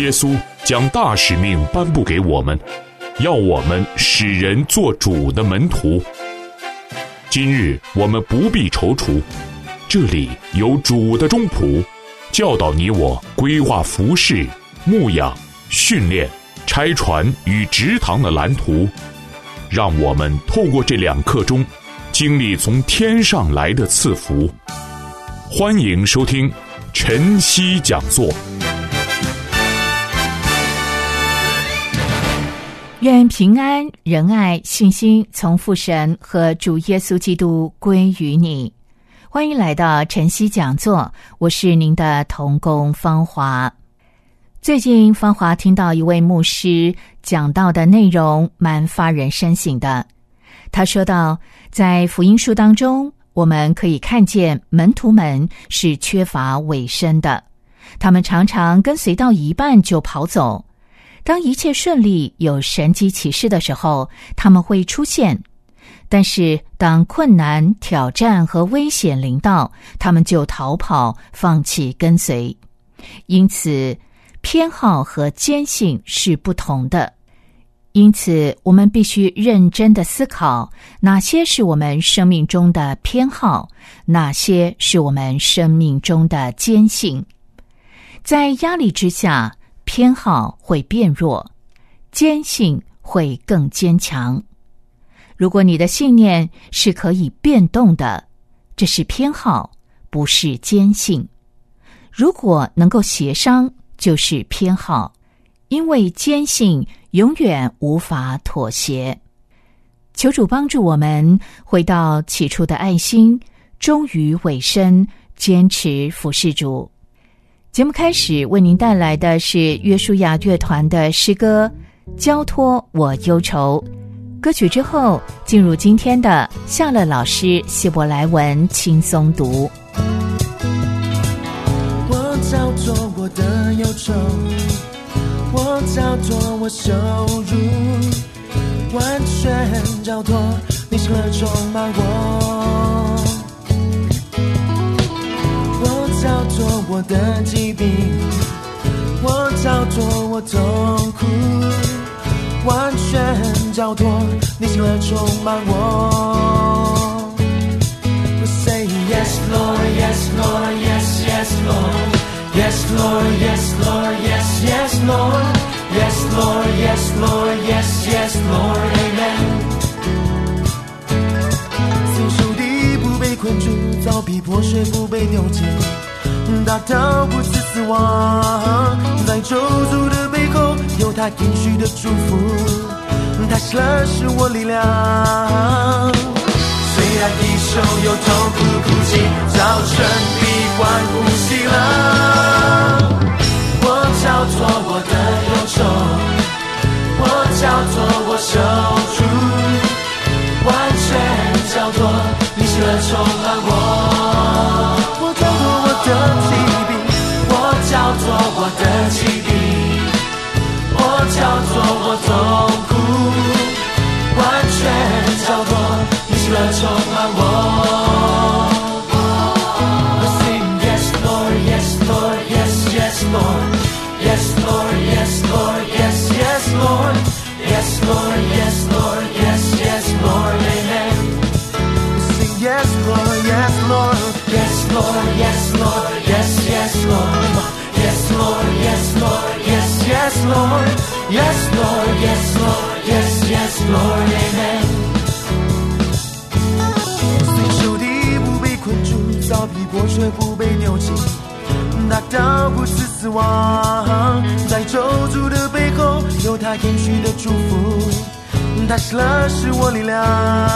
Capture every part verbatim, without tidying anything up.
耶稣将大使命颁布给我们，要我们使人做主的门徒。今日我们不必踌躇，这里有主的中仆，教导你我规划服事、牧养、训练、拆船与植堂的蓝图，让我们透过这两刻钟，经历从天上来的赐福。欢迎收听晨曦讲座。 愿平安、仁爱、信心从父神和主耶稣基督归于你。欢迎来到晨曦讲座，我是您的同工芳华。最近芳华听到一位牧师讲到的内容蛮发人深省的。他说到，在福音书当中，我们可以看见门徒们是缺乏委身的，他们常常跟随到一半就跑走。当一切顺利有神迹奇事的时候，他们会出现，但是当困难、挑战和危险临到，他们就逃跑，放弃跟随。因此偏好和坚信是不同的，因此我们必须认真的思考，哪些是我们生命中的偏好，哪些是我们生命中的坚信。在压力之下，偏好会变弱，坚信会更坚强。如果你的信念是可以变动的，这是偏好，不是坚信。如果能够协商，就是偏好，因为坚信永远无法妥协。求主帮助我们回到起初的爱心，忠于委身，坚持服事主。节目开始为您带来的是约书亚乐团的诗歌《交托我忧愁》。歌曲之后，进入今天的夏乐老师希伯来文轻松读。 我交托我的忧愁，我交托我羞辱，完全交托你喜乐充满我。我交托我的疾病，我交托我痛苦，完全交托你喜乐充满我。We say yes Lord, yes Lord, yes, yes Lord, yes Lord, yes Lord, yes, yes Lord, yes Lord, yes Lord, yes, yes Lord, Amen。死树地不被困住，遭逼迫水不被丢弃，大到不致死亡，在咒诅的背后有他应许的祝福，他喜乐是我力量。虽然地手有痛苦哭泣，早晨闭关呼吸了。我交托我的忧愁，我交托我受主，完全交托你喜乐充满我。我交托我的疾病，我交托我的疾病，我交托我痛苦，完全交托你喜乐充满我。I sing yes Lord, yes Lord, yes, yes Lord, yes Lord, yes Lord, yes, yes Lord, yes Lord, yes Lord, yes, yes Lord, Amen。 I sing yes Lord, yes Lord, yes Lord, yes Lord, yes, yes Lord, yes Lord, yes Lord, yes, yes Lord, yes Lord, yes Lord, yes, yes Lord, Amen。 虽受敌不被困住，遭逼迫却不被丢弃，大到不致死亡，在咒诅的背后有他应许的祝福，他喜乐是我力量。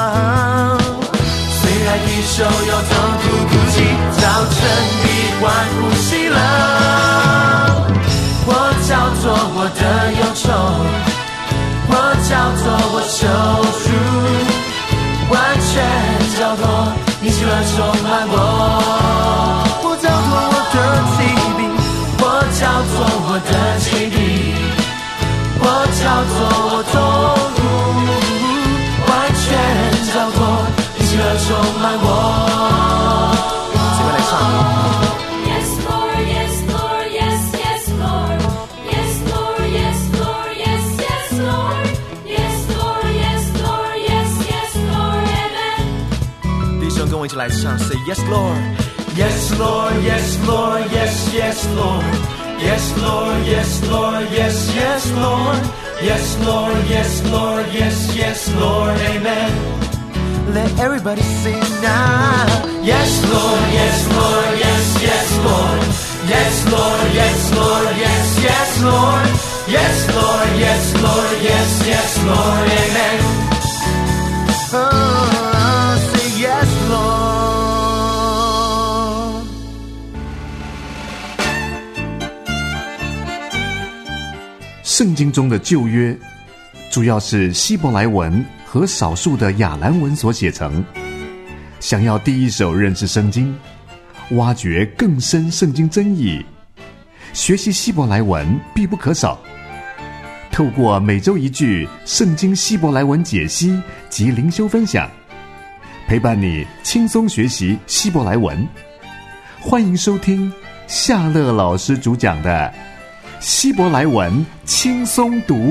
虽然一手有痛苦哭泣，早晨闭关呼吸了。我交托我的忧愁，我交托我受主，完全交托你喜乐充满我。我交托我的疾病，我交托我的疾病，我交托我痛苦，完全交托你喜乐充满我。这边来唱。Yes Lord, yes Lord, yes, yes Lord, yes 一起来唱 Say yes Lord Yes Lord Yes Lord Yes Yes Lord Yes Lord Yes Lord Yes Yes Lord Yes Lord Yes Lord Yes Yes Lord Amen Let everybody sing now Yes Lord Yes Lord Yes Yes Lord Yes Lord Yes Lord Yes Yes Lord Yes Lord Yes Lord Yes Yes Lord Amen Oh say yes Lord 圣经中的旧约主要是希伯来文和少数的亚兰文所写成。想要第一手认识圣经，挖掘更深圣经真意，学习希伯来文必不可少。透过每周一句圣经希伯来文解析及灵修分享，陪伴你轻松学习希伯来文。欢迎收听夏乐老师主讲的希伯来文轻松读。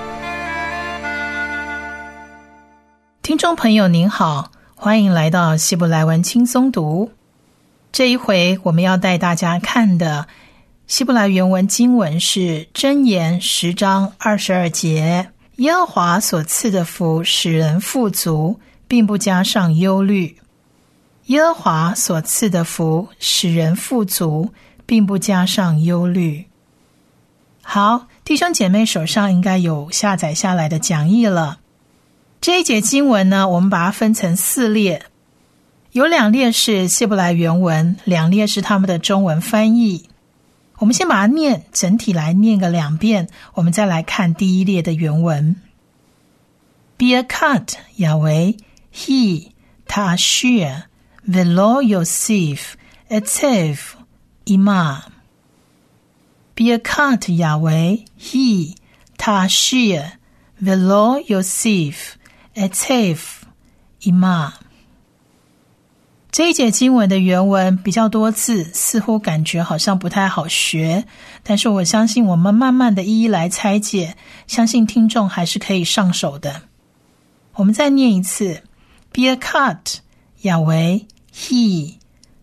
听众朋友您好，欢迎来到希伯来文轻松读。这一回我们要带大家看的希伯来原文经文是箴言十章二十二节，耶和华所赐的福使人富足，并不加上忧虑。耶和华所赐的福使人富足，并不加上忧虑。好，弟兄姐妹手上应该有下载下来的讲义了。这一节经文呢，我们把它分成四列，有两列是希伯来原文，两列是他们的中文翻译。我们先把它念，整体来念个两遍，我们再来看第一列的原文。Birkat Yahweh He Tashir Velo Yosef Etzev Ima Birkat Yahweh He Tashir Velo Yosef Etzev Ima。这一节经文的原文比较多字，似乎感觉好像不太好学，但是我相信我们慢慢的一一来拆解，相信听众还是可以上手的。我们再念一次 Birkat Yahweh He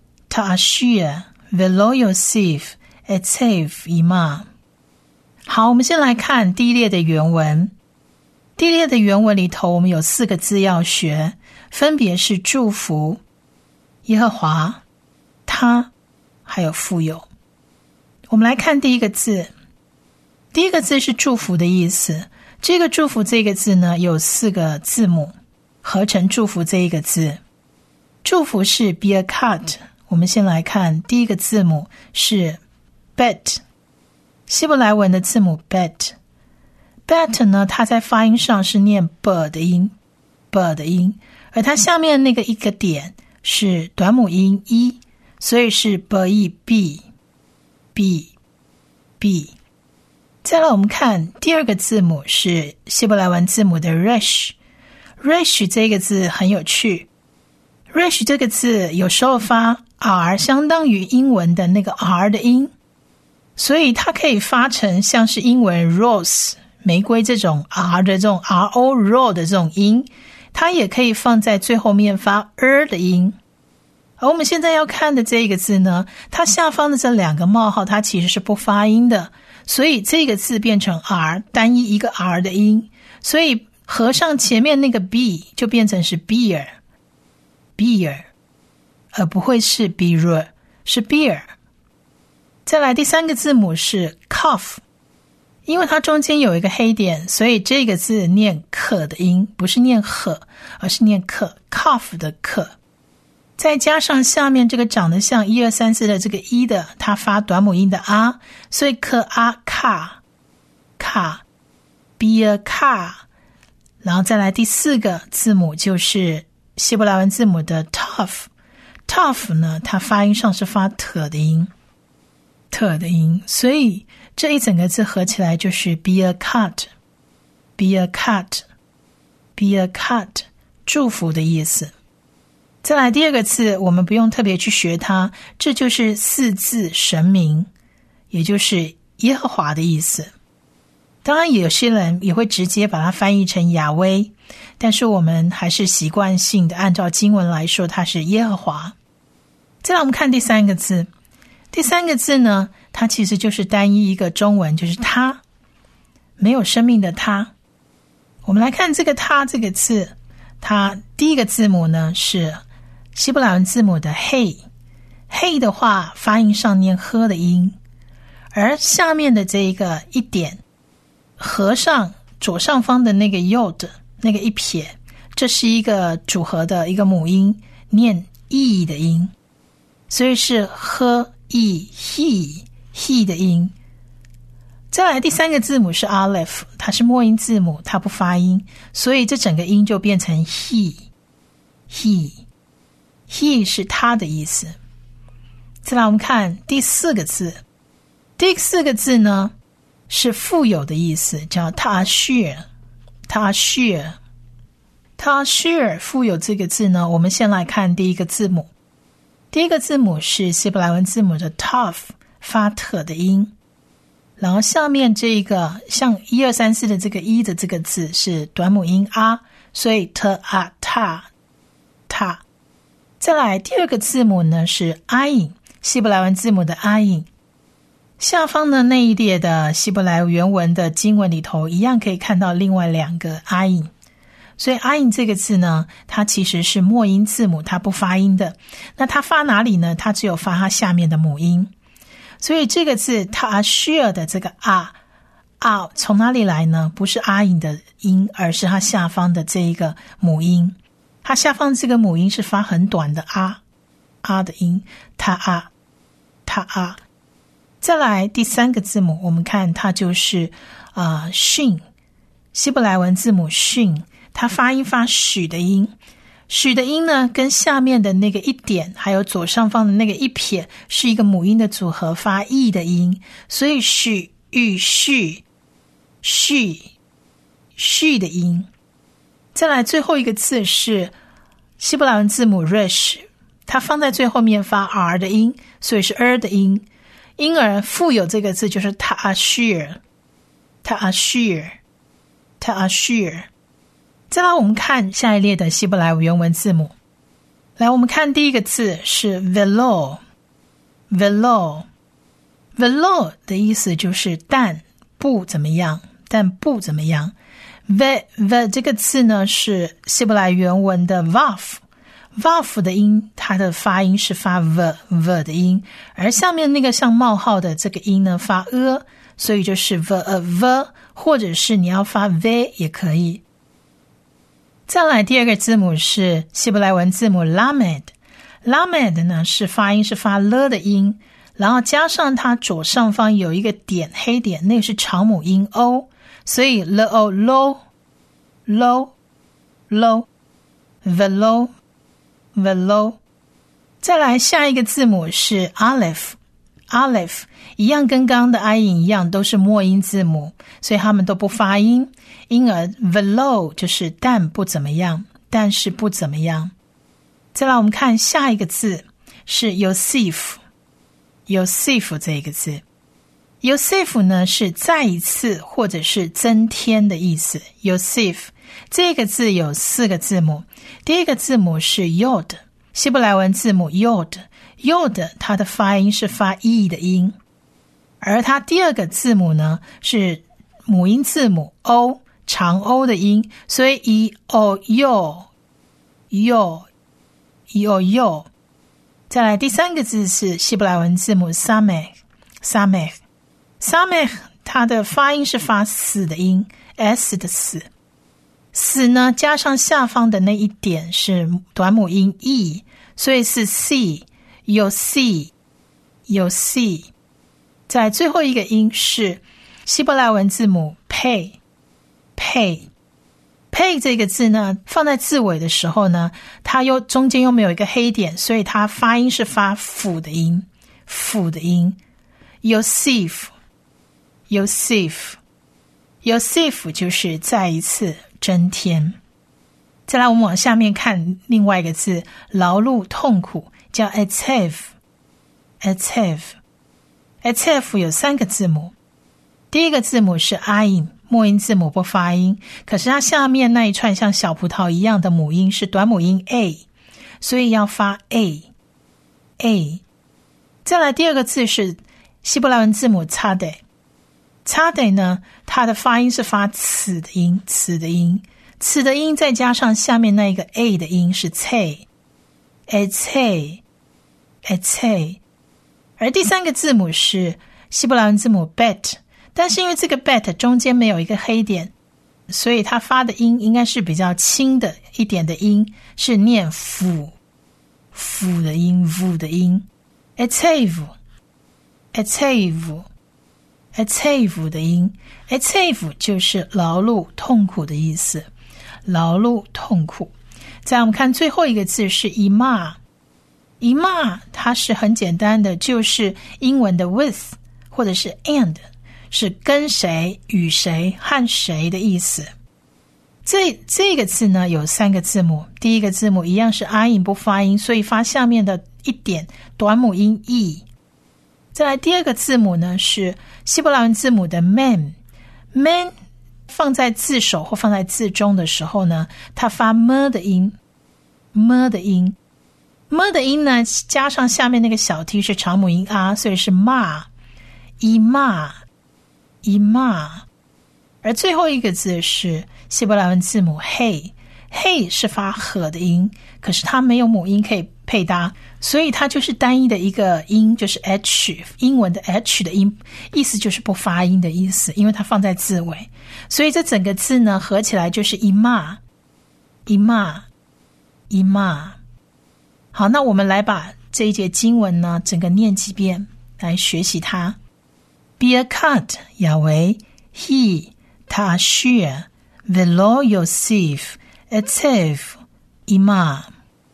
Tashir Velo Yosef Etzev Ima。 好，我们先来看第一列的原文。第一列的原文里头我们有四个字要学，分别是祝福、耶和华、他还有富有。我们来看第一个字，第一个字是祝福的意思。这个祝福这个字呢，有四个字母合成祝福这一个字。祝福是 Birkat， 我们先来看第一个字母是 Bet， 希伯来文的字母 Bet。 Bet 呢，它在发音上是念 b 的音 b 的音，而它下面那个一个点是短母音一，所以是 b b b b。 再来我们看第二个字母是希伯来文字母的 resh。 resh 这个字很有趣， resh 这个字有时候发 r 相当于英文的那个 r 的音，所以它可以发成像是英文 rose 玫瑰这种 r 的这种 ro ro 的这种音，它也可以放在最后面发 er 的音。而我们现在要看的这个字呢，它下方的这两个冒号它其实是不发音的，所以这个字变成 r， 单一一个 r 的音，所以合上前面那个 b 就变成是 beer beer， 而不会是 beer， 是 beer。 再来第三个字母是 cough， 因为它中间有一个黑点，所以这个字念可的音，不是念呵，而是念可 cough 的可。再加上下面这个长得像一二三四的这个一的，它发短母音的啊，所以可啊卡卡 be a car。 然后再来第四个字母就是希伯来文字母的 tough。 tough 呢，它发音上是发特的音特的音，所以这一整个字合起来就是 be a cut be a cut be a cut， 祝福的意思。再来第二个字，我们不用特别去学它，这就是四字神名，也就是耶和华的意思。 当然有些人也会直接把它翻译成雅威，但是我们还是习惯性的按照经文来说它是耶和华。再来我们看第三个字，第三个字呢，它其实就是单一一个中文，就是他，没有生命的他。我们来看这个他这个字，它第一个字母呢是希伯来文字母的 hey， hey 的话发音上念呵的音，而下面的这一个一点合上左上方的那个 yod 那个一撇，这是一个组合的一个母音，念 e 的音，所以是呵 e he he 的音。再来第三个字母是 Aleph， 它是末音字母，它不发音，所以这整个音就变成 he he he 是他的意思。再来我们看第四个字，第四个字呢是富有的意思，叫 Ta'ashir Ta'ashir Ta'ashir 富有这个字呢，我们先来看第一个字母。第一个字母是希伯来文字母的 Tav 发特的音，然后下面这个像一二三四的这个一的这个字是短母音啊，所以 t a ta ta。再来第二个字母呢是 ayin， 希伯来文字母的 ayin。下方的那一列的希伯来原文的经文里头，一样可以看到另外两个 ayin。所以 ayin 这个字呢，它其实是末音字母，它不发音的。那它发哪里呢？它只有发它下面的母音。所以这个字 ta'ashir 的这个啊啊从哪里来呢？不是阿音的音，而是它下方的这一个母音。它下方这个母音是发很短的啊啊的音，它啊它啊。再来第三个字母，我们看它就是啊训，希伯来文字母训，它发音发许的音。许的音呢，跟下面的那个一点还有左上方的那个一撇是一个母音的组合，发 e 的音，所以许与续续续的音。再来最后一个字是希伯来文字母 resh， 它放在最后面发 r 的音，所以是 er 的音，因而富有这个字就是 ta'ashir ta'ashir ta'ashir。再来我们看下一列的希伯来原文字母。来我们看第一个字是 velo velo velo 的意思就是但不怎么样，但不怎么样。v v 这个字呢是希伯来原文的 vaf vaf 的音，它的发音是发 v v 的音，而下面那个像冒号的这个音呢发 e， 所以就是 v a v， 或者是你要发 v 也可以。再来第二个字母是希伯来文字母 lamed lamed 呢是发音是发了的音，然后加上它左上方有一个点黑点，那个是长母音 o， 所以 lo low low low velo velo。 再来下一个字母是 aleph aleph， 一样跟刚刚的 ayin 一样，都是末音字母，所以他们都不发音，因而 velo 就是但不怎么样，但是不怎么样。再来我们看下一个字是 Yosef Yosef 这个字， Yosef 呢是再一次或者是增添的意思。 Yosef 这个字有四个字母，第一个字母是 Yod， 希伯来文字母 Yod Yod 它的发音是发 e 的音，而它第二个字母呢是母音字母 o 长 o 的音，所以 e o yo yo yo yo。 再来第三个字是希伯来文字母 samech samech samech 它的发音是发死的音 s 的死，死呢加上下方的那一点是短母音 e， 所以是 c有 c 有 c。 在最后一个音是希伯来文字母 pay pay pay 这个字呢放在字尾的时候呢，它又中间又没有一个黑点，所以它发音是发辅的音辅的音。 Yosef Yosef Yosef 就是再一次增添。再来我们往下面看另外一个字，劳碌痛苦，叫 etzev etzev etzev 有三个字母， 第一个字母是 ayin， 末音字母不发音，可是它下面那一串像小葡萄一样的母音是短母音 a， 所以要发 a a。 再来第二个字是希伯来文字母 tzadeh， tzadeh 呢，它的发音是发呲的音，呲的音，呲的音再加上下面那一个 a 的音是 tze etze etze。 而第三个字母是希伯来文字母 bet， 但是因为这个 bet 中间没有一个黑点，所以它发的音应该是比较轻的一点的音，是念 f f 的音 v 的音 etzev etzev etzev 的音 etzev 就是劳碌痛苦的意思，劳碌痛苦。再我们看最后一个字是 ima， ima 它是很简单的，就是英文的 with 或者是 and， 是跟谁与谁和谁的意思。这这个字呢有三个字母，第一个字母一样是 ayin 不发音，所以发下面的一点短母音 e。 再来第二个字母呢是希伯来文字母的 mem， mem 放在字首或放在字中的时候呢，它发 m 的音 m 的音 m 的音呢加上下面那个小 t 是长母音 r， 所以是 ma ima ima。 而最后一个字是希伯来文字母 hey， hey 是发呵的音，可是它没有母音可以配搭，所以它就是单一的一个音，就是 h， 英文的 h 的音，意思就是不发音的意思，因为它放在字尾，所以这整个字呢合起来就是 ima ima ima。 好，那我们来把这一节经文呢整个念几遍来学习它。 Birkat Yahweh He Ta'ashir Velo Yosef Etzev Ima。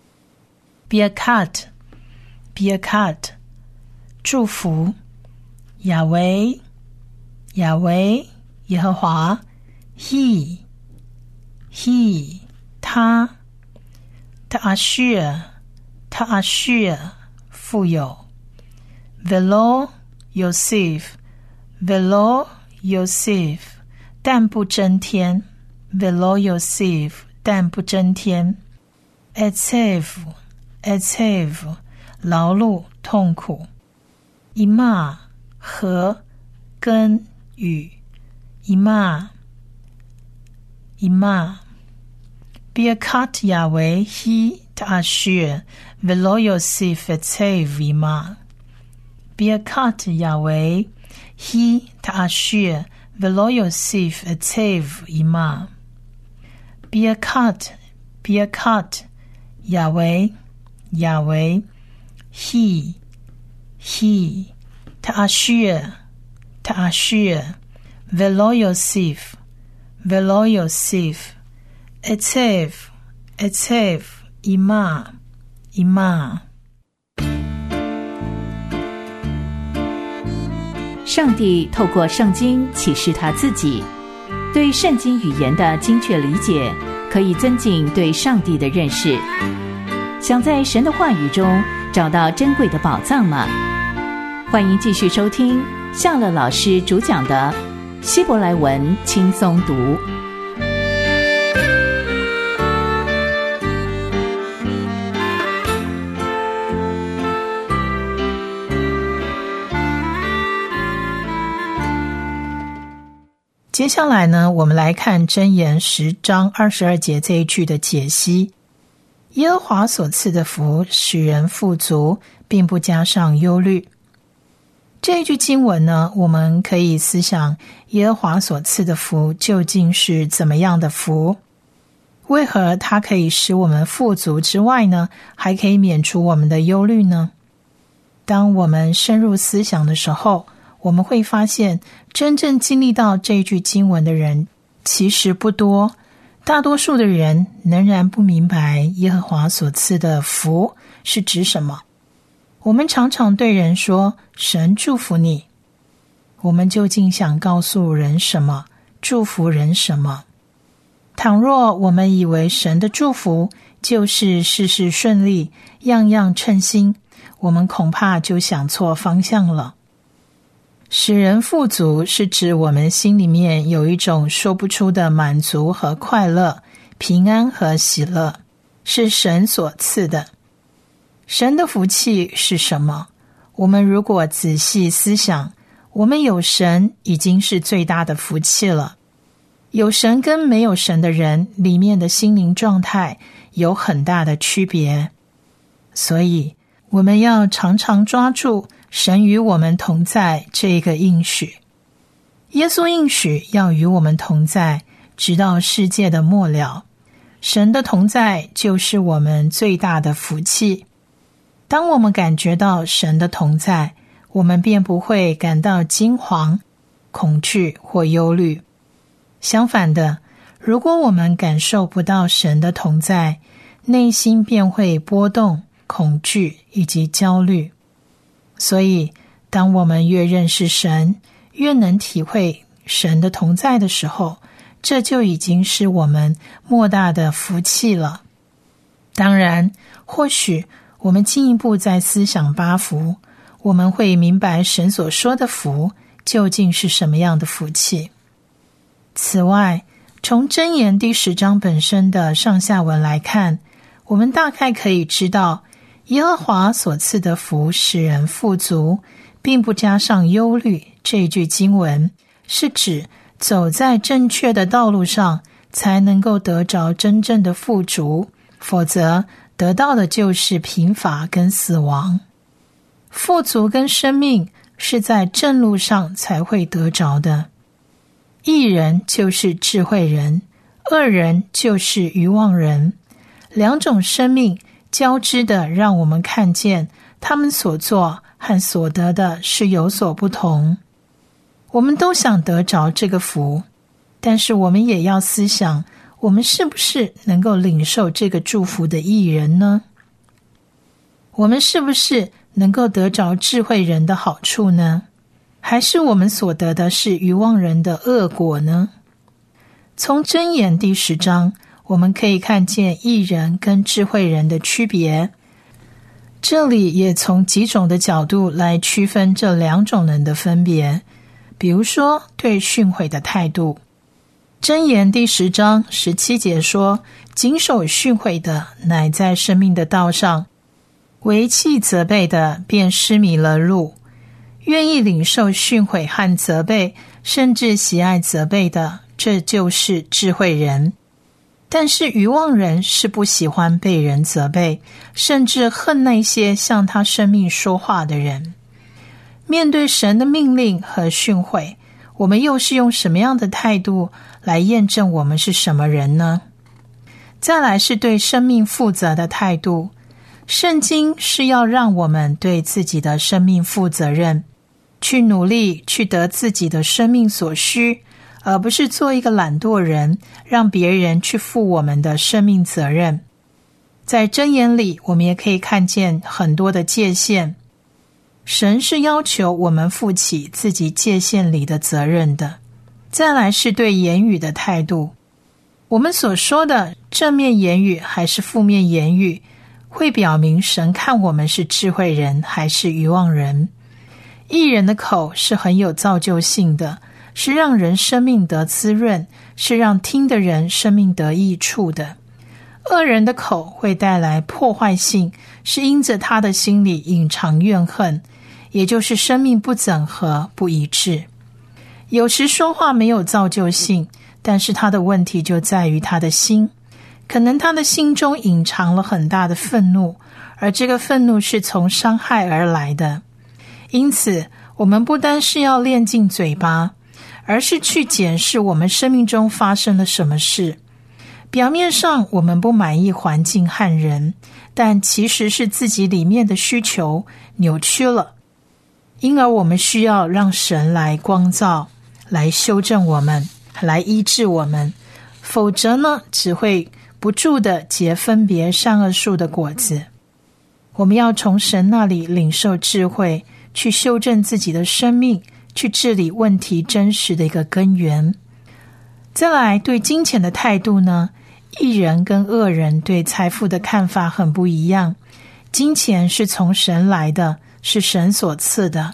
Birkat Birkat 祝福，亚维亚维耶和华， He He 他， Ta'ashir Ta'ashir 富有， Velo Yosef Velo Yosef 但不增添， Velo Yosef 但不增添， Etzev Etzev 劳碌痛苦， Ima 和跟与， Ima Ima Birkat Yahweh He Ta'ashir Velo Yosef Etzev Ima。 Birkat Yahweh He Ta'ashir Velo Yosef Etzev Ima。 Birkat Birkat Yahweh Yahweh He He Ta'ashir Ta'ashir Velo Yosef Velo Yosef Etzev Etzev Ima Ima。 上帝透过圣经启示他自己，对圣经语言的精确理解可以增进对上帝的认识。想在神的话语中找到珍贵的宝藏吗？欢迎继续收听夏乐老师主讲的希伯来文轻松读。 接下来呢，我们来看箴言十章二十二节这一句的解析。耶和华所赐的福使人富足，并不加上忧虑。这一句经文呢，我们可以思想耶和华所赐的福究竟是怎么样的福？为何它可以使我们富足之外呢，还可以免除我们的忧虑呢？当我们深入思想的时候，我们会发现真正经历到这一句经文的人其实不多，大多数的人仍然不明白耶和华所赐的福是指什么。我们常常对人说神祝福你，我们究竟想告诉人什么，祝福人什么？倘若我们以为神的祝福就是事事顺利，样样称心，我们恐怕就想错方向了。 使人富足是指我们心里面有一种说不出的满足和快乐，平安和喜乐，是神所赐的。神的福气是什么？我们如果仔细思想，我们有神已经是最大的福气了。有神跟没有神的人里面的心灵状态有很大的区别，所以我们要常常抓住神与我们同在这个应许。耶稣应许要与我们同在，直到世界的末了。神的同在就是我们最大的福气。当我们感觉到神的同在，我们便不会感到惊惶、恐惧或忧虑。相反的，如果我们感受不到神的同在，内心便会波动、恐惧以及焦虑。所以，当我们越认识神，越能体会神的同在的时候，这就已经是我们莫大的福气了。当然，或许我们进一步在思想八福，我们会明白神所说的福究竟是什么样的福气。此外，从箴言第十章本身的上下文来看，我们大概可以知道，耶和华所赐的福使人富足，并不加上忧虑，这句经文是指走在正确的道路上才能够得着真正的富足，否则得到的就是贫乏跟死亡。富足跟生命是在正路上才会得着的。义人就是智慧人，恶人就是愚妄人。两种生命交织的，让我们看见他们所做和所得的是有所不同。我们都想得着这个福，但是我们也要思想，我们是不是能够领受这个祝福的义人呢？我们是不是能够得着智慧人的好处呢？还是我们所得的是愚妄人的恶果呢？从箴言第十章，我们可以看见义人跟智慧人的区别。这里也从几种的角度来区分这两种人的分别。比如说，对训诲的态度。箴言第十章十七节说，谨守训诲的，乃在生命的道上；违弃责备的，便失迷了路。愿意领受训诲和责备，甚至喜爱责备的，这就是智慧人。但是愚妄人是不喜欢被人责备，甚至恨那些向他生命说话的人。面对神的命令和训诲，我们又是用什么样的态度来验证我们是什么人呢？再来是对生命负责的态度。圣经是要让我们对自己的生命负责任，去努力去得自己的生命所需，而不是做一个懒惰人，让别人去负我们的生命责任。在箴言里，我们也可以看见很多的界限。神是要求我们负起自己界限里的责任的。再来是对言语的态度。我们所说的正面言语还是负面言语，会表明神看我们是智慧人还是愚妄人。义人的口是很有造就性的，是让人生命得滋润，是让听的人生命得益处的。恶人的口会带来破坏性，是因着他的心里隐藏怨恨，也就是生命不整合、不一致。有时说话没有造就性，但是他的问题就在于他的心，可能他的心中隐藏了很大的愤怒，而这个愤怒是从伤害而来的。因此，我们不单是要练尽嘴巴，而是去检视我们生命中发生了什么事。表面上我们不满意环境和人，但其实是自己里面的需求扭曲了，因而我们需要让神来光照，来修正我们，来医治我们，否则呢，只会不住地结分别善恶树的果子。我们要从神那里领受智慧，去修正自己的生命，去治理问题真实的一个根源。再来，对金钱的态度呢，义人跟恶人对财富的看法很不一样。金钱是从神来的，是神所赐的，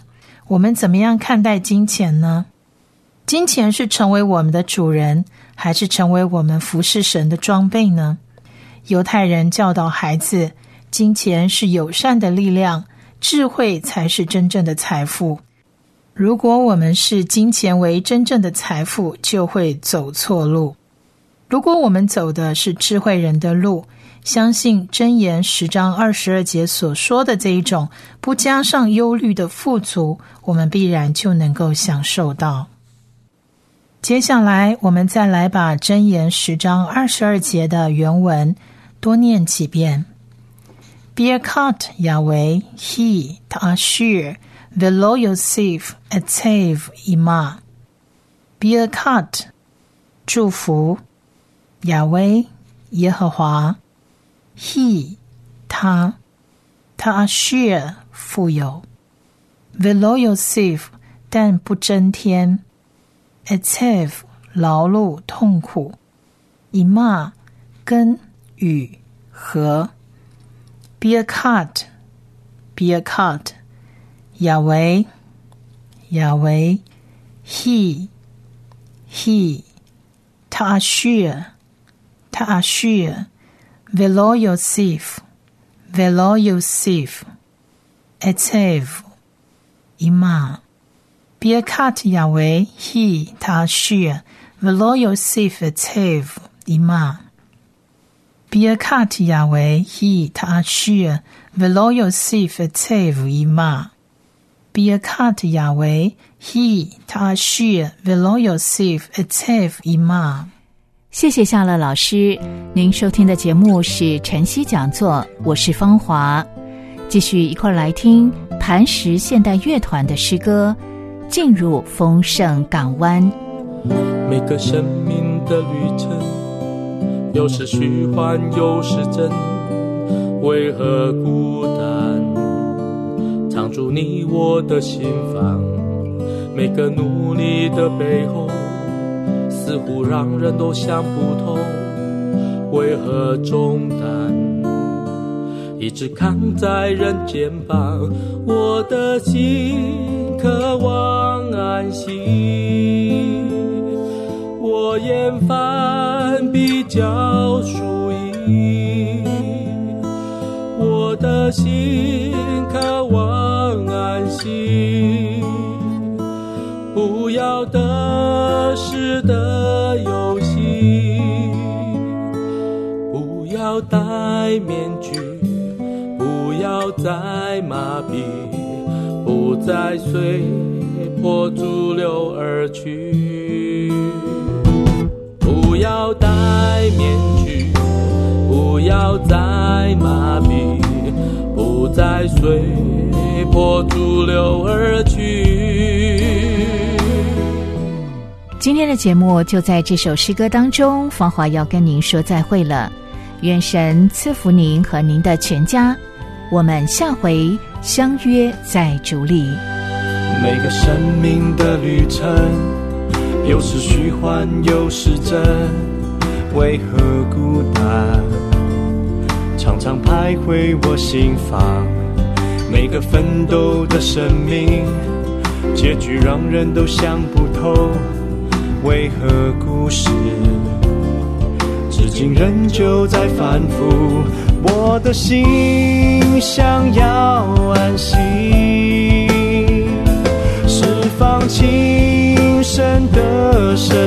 我们怎么样看待金钱呢？金钱是成为我们的主人，还是成为我们服侍神的装备呢？犹太人教导孩子，金钱是友善的力量，智慧才是真正的财富。如果我们视金钱为真正的财富，就会走错路。如果我们走的是智慧人的路，相信箴言十章二十二节所说的这一种不加上忧虑的富足，我们必然就能够享受到。接下来我们再来把箴言十章二十二节的原文多念几遍。Birkat Yahweh He Ta'ashir Velo Yosef Etzev Ima Birkat 祝福，亚威耶和华， He 他， Ta'ashir 富有， Velo Yosef 但不增添， Etzev 劳碌痛苦， Ima 跟与和， Birkat Birkat 亚维亚维 He He Ta'ashir Ta'ashir Velo Yosef Velo Yosef Etzev Ima Birkat Yahweh He Ta'ashir Velo Yosef Etzev Ima Birkat Yahweh He Ta'ashir Velo Yosef Etzev Ima Birkat Yahweh He Ta'ashir Velo Yosef Etzev Ima。 谢谢夏乐老师，您收听的节目是晨曦讲座，我是芳华，继续一块来听磐石现代乐团的诗歌《进入丰盛港湾》。 每个生命的旅程，有时虚幻，有时真，为何孤单？藏住你我的心房，每个努力的背后，似乎让人都想不透，为何重担一直扛在人肩膀？我的心渴望安息，我厌烦比较输赢，我的心渴望安息，不要得失的游戏，不要戴面具，不要再麻痹，不再随波逐流而去，不要戴面具，不要再麻痹，不再随波逐流而去。 今天的节目就在这首诗歌当中，芳华要跟您说再会了，愿神赐福您和您的全家，我们下回相约在主里。 每个生命的旅程，有时虚幻，有时真，为何孤单？常常徘徊我心房，每个奋斗的生命，结局让人都想不透，为何故事至今仍旧在反复？我的心想要安息，释放轻声的声